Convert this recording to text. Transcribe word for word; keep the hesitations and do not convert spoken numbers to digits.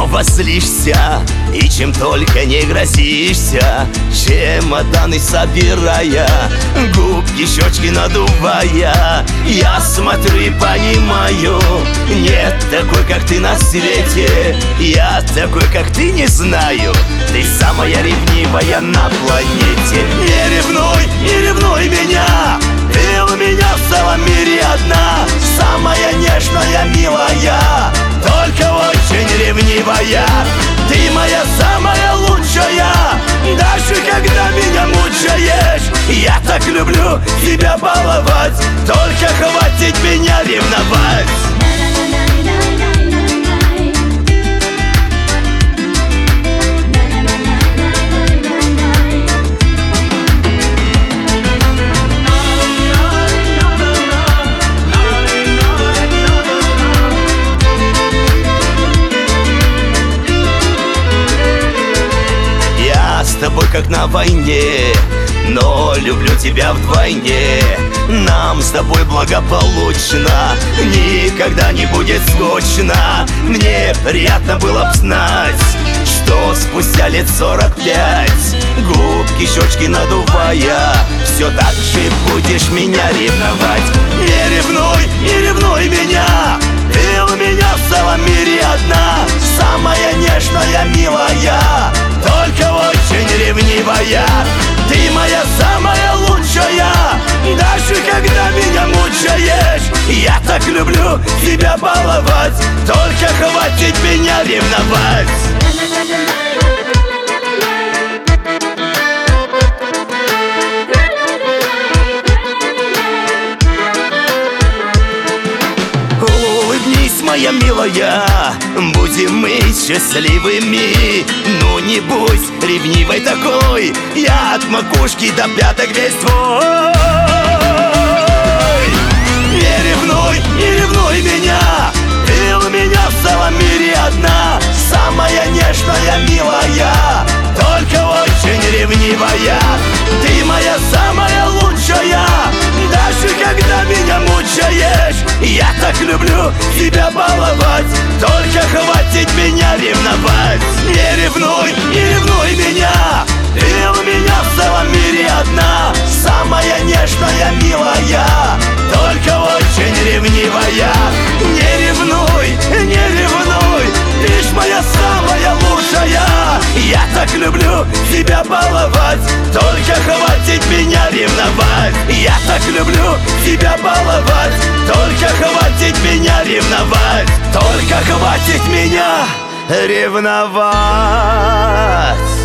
снова злишься, и чем только не грозишься, чемоданы собирая, губки, щечки надувая. Я смотрю и понимаю, нет такой, как ты на свете. Я такой, как ты, не знаю. Ты самая ревнивая на планете. Не ревнуй, не ревнуй меня, ты у меня в целом мире одна, самая нежная, милая, только очень ревнивая. Ты моя самая лучшая, даже когда меня мучаешь. Я так люблю тебя баловать, только хватит меня ревновать. С тобой как на войне, но люблю тебя вдвойне. Нам с тобой благополучно, никогда не будет скучно. Мне приятно было б знать, что спустя лет сорок пять, губки, щечки надувая, все так же будешь меня ревновать. Не ревнуй, не ревнуй меня, ты у меня в целом мире одна, самая нежная, милая, только очень ревнивая. Ты моя самая лучшая, даже когда меня мучаешь. Я так люблю тебя баловать, только хватит меня ревновать. Моя милая, будем мы счастливыми. Ну не будь ревнивой такой, я от макушки до пяток весь твой. Не ревнуй, не ревнуй меня, ты у меня в целом мире одна, самая нежная, милая, только очень ревнивая. Ты моя самая лучшая, даже когда меня мучаешь. Я так люблю тебя баловать, только хватит меня ревновать. Не ревнуй, не ревнуй меня, ты у меня в целом мире одна, самая нежная, милая, только очень ревнивая. Не ревнуй, не ревнуй, ты ж моя самая лучшая. Я так люблю тебя баловать, только хватит меня ревновать. Я так люблю тебя баловать, только хватит меня ревновать. Только хватит меня ревновать.